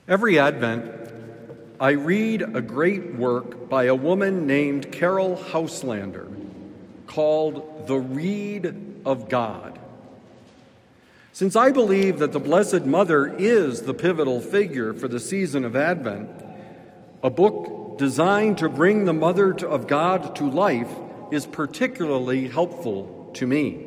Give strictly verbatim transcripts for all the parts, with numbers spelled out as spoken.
Every Advent, I read a great work by a woman named Caryll Houselander called The Reed of God. Since I believe that the Blessed Mother is the pivotal figure for the season of Advent, a book designed to bring the Mother of God to life is particularly helpful to me.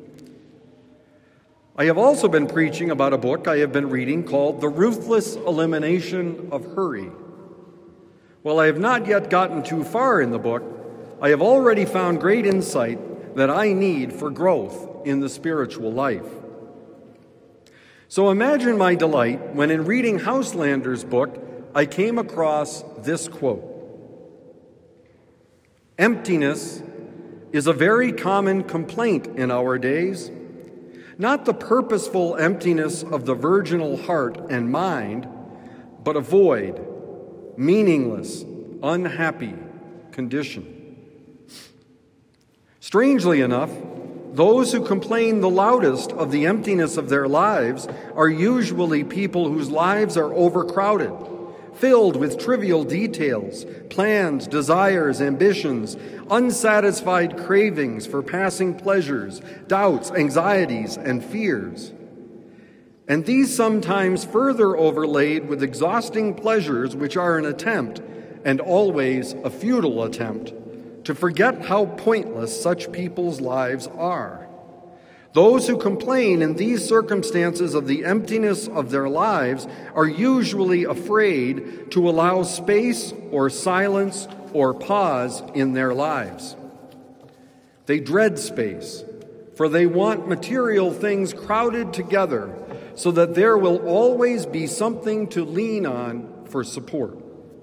I have also been preaching about a book I have been reading called The Ruthless Elimination of Hurry. While I have not yet gotten too far in the book, I have already found great insight that I need for growth in the spiritual life. So imagine my delight when, in reading Houselander's book, I came across this quote: "Emptiness is a very common complaint in our days. Not the purposeful emptiness of the virginal heart and mind, but a void, meaningless, unhappy condition." Strangely enough, those who complain the loudest of the emptiness of their lives are usually people whose lives are overcrowded, filled with trivial details, plans, desires, ambitions, unsatisfied cravings for passing pleasures, doubts, anxieties, and fears. And these sometimes further overlaid with exhausting pleasures which are an attempt, and always a futile attempt, to forget how pointless such people's lives are. Those who complain in these circumstances of the emptiness of their lives are usually afraid to allow space or silence or pause in their lives. They dread space, for they want material things crowded together so that there will always be something to lean on for support.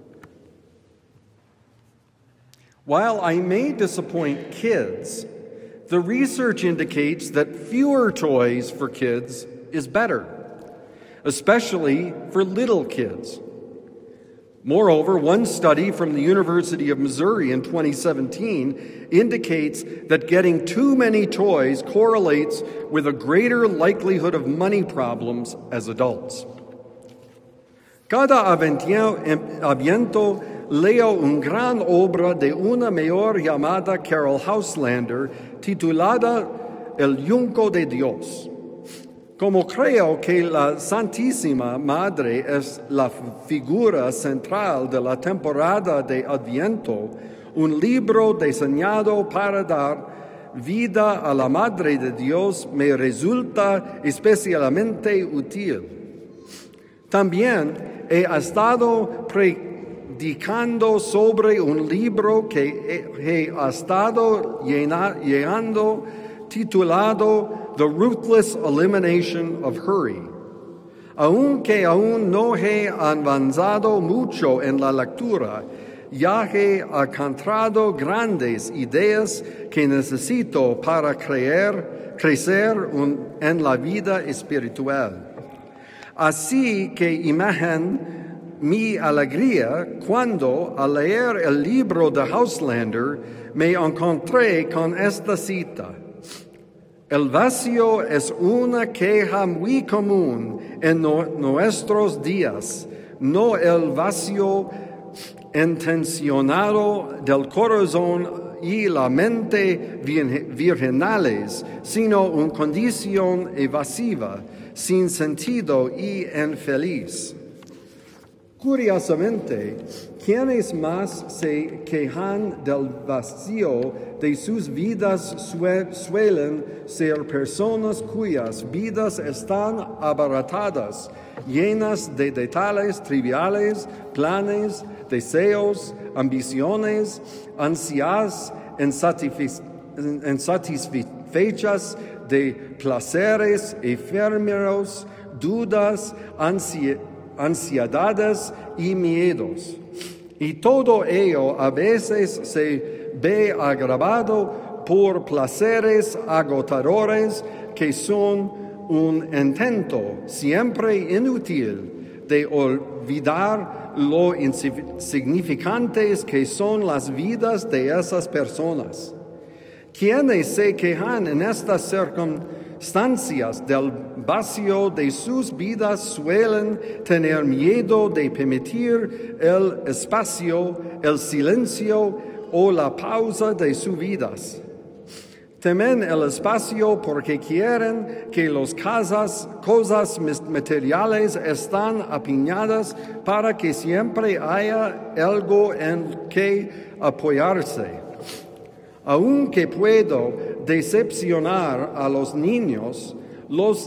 While I may disappoint kids, the research indicates that fewer toys for kids is better, especially for little kids. Moreover, one study from the University of Missouri in twenty seventeen indicates that getting too many toys correlates with a greater likelihood of money problems as adults. Cada aviento leo un gran obra de una mayor llamada Caryll Houselander titulada El Yunque de Dios. Como creo que la Santísima Madre es la figura central de la temporada de Adviento, un libro diseñado para dar vida a la Madre de Dios me resulta especialmente útil. También he estado predicando sobre un libro que he estado llenando titulado The Ruthless Elimination of Hurry. Aunque aún no he avanzado mucho en la lectura, ya he encontrado grandes ideas que necesito para creer, crecer un, en la vida espiritual. Así que imaginen mi alegría cuando, al leer el libro de Houselander, me encontré con esta cita: "El vacío es una queja muy común en no, nuestros días, no el vacío intencionado del corazón y la mente virginales, sino una condición evasiva, sin sentido y infeliz." Curiosamente, quienes más se quejan del vacío de sus vidas suelen ser personas cuyas vidas están abarrotadas, llenas de detalles triviales, planes, deseos, ambiciones, ansias insatisfechas de placeres efímeros, dudas, ansiedades, ansiedades y miedos. Y todo ello a veces se ve agravado por placeres agotadores que son un intento siempre inútil de olvidar lo insignificantes que son las vidas de esas personas. Quienes se quejan en estas circunstancias circunstancias del vacío de sus vidas suelen tener miedo de permitir el espacio, el silencio o la pausa de sus vidas. Temen el espacio porque quieren que las casas, cosas materiales están apiñadas para que siempre haya algo en que apoyarse. Aunque puedo decepcionar a los niños, las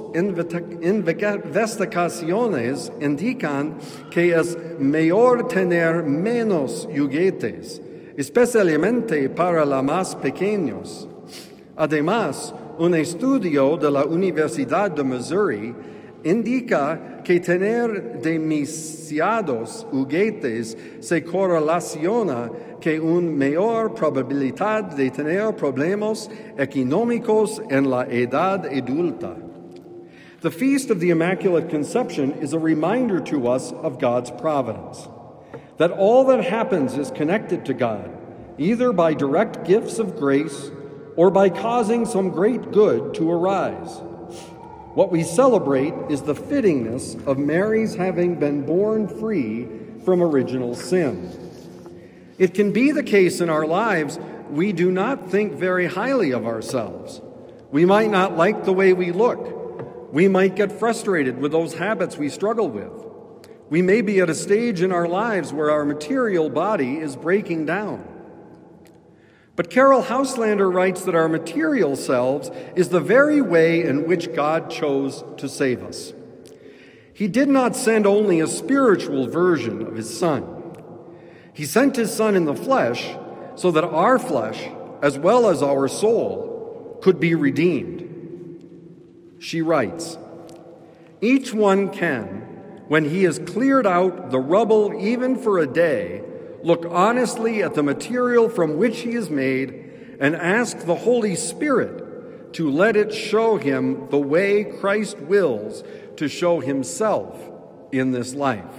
investigaciones indican que es mejor tener menos juguetes, especialmente para los más pequeños. Además, un estudio de la Universidad de Missouri indica que tener demasiados juguetes se correlaciona con una mayor probabilidad de tener problemas económicos en la edad adulta. The Feast of the Immaculate Conception is a reminder to us of God's providence, that all that happens is connected to God, either by direct gifts of grace or by causing some great good to arise. What we celebrate is the fittingness of Mary's having been born free from original sin. It can be the case in our lives we do not think very highly of ourselves. We might not like the way we look. We might get frustrated with those habits we struggle with. We may be at a stage in our lives where our material body is breaking down. But Carol Houselander writes that our material selves is the very way in which God chose to save us. He did not send only a spiritual version of his Son. He sent his Son in the flesh so that our flesh, as well as our soul, could be redeemed. She writes, "Each one can, when he has cleared out the rubble even for a day, look honestly at the material from which he is made and ask the Holy Spirit to let it show him the way Christ wills to show himself in this life."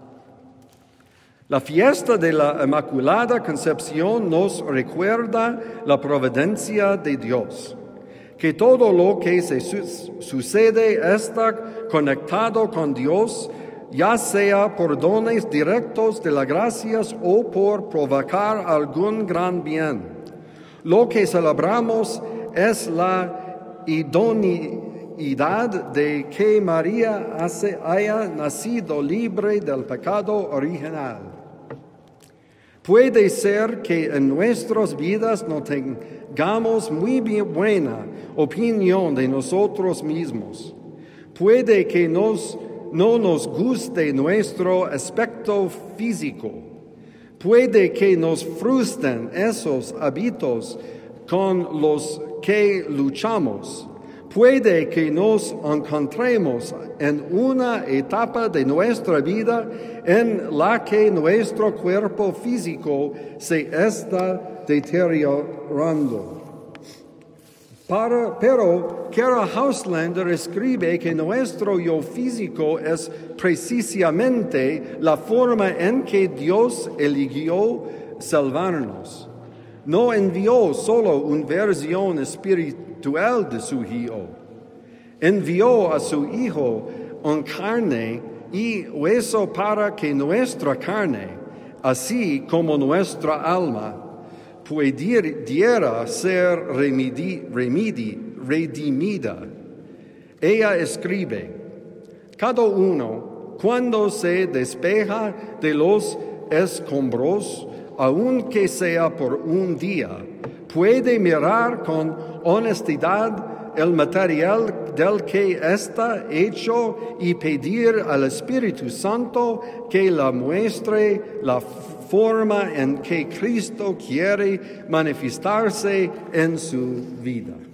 La fiesta de la Inmaculada Concepción nos recuerda la providencia de Dios, que todo lo que se su- sucede está conectado con Dios, ya sea por dones directos de las gracias o por provocar algún gran bien. Lo que celebramos es la idoneidad de que María haya nacido libre del pecado original. Puede ser que en nuestras vidas no tengamos muy bien buena opinión de nosotros mismos. Puede que nos no nos guste nuestro aspecto físico. Puede que nos frustren esos hábitos con los que luchamos. Puede que nos encontremos en una etapa de nuestra vida en la que nuestro cuerpo físico se está deteriorando. Para, pero Kara Houselander escribe que nuestro yo físico es precisamente la forma en que Dios eligió salvarnos. No envió solo una versión espiritual de su Hijo. Envió a su Hijo en carne y hueso para que nuestra carne, así como nuestra alma, pudiera ser remedi, remedi, redimida. Ella escribe, cada uno, cuando se despeja de los escombros, aunque sea por un día, puede mirar con honestidad el material del que está hecho y pedir al Espíritu Santo que la muestre la forma en que Cristo quiere manifestarse en su vida.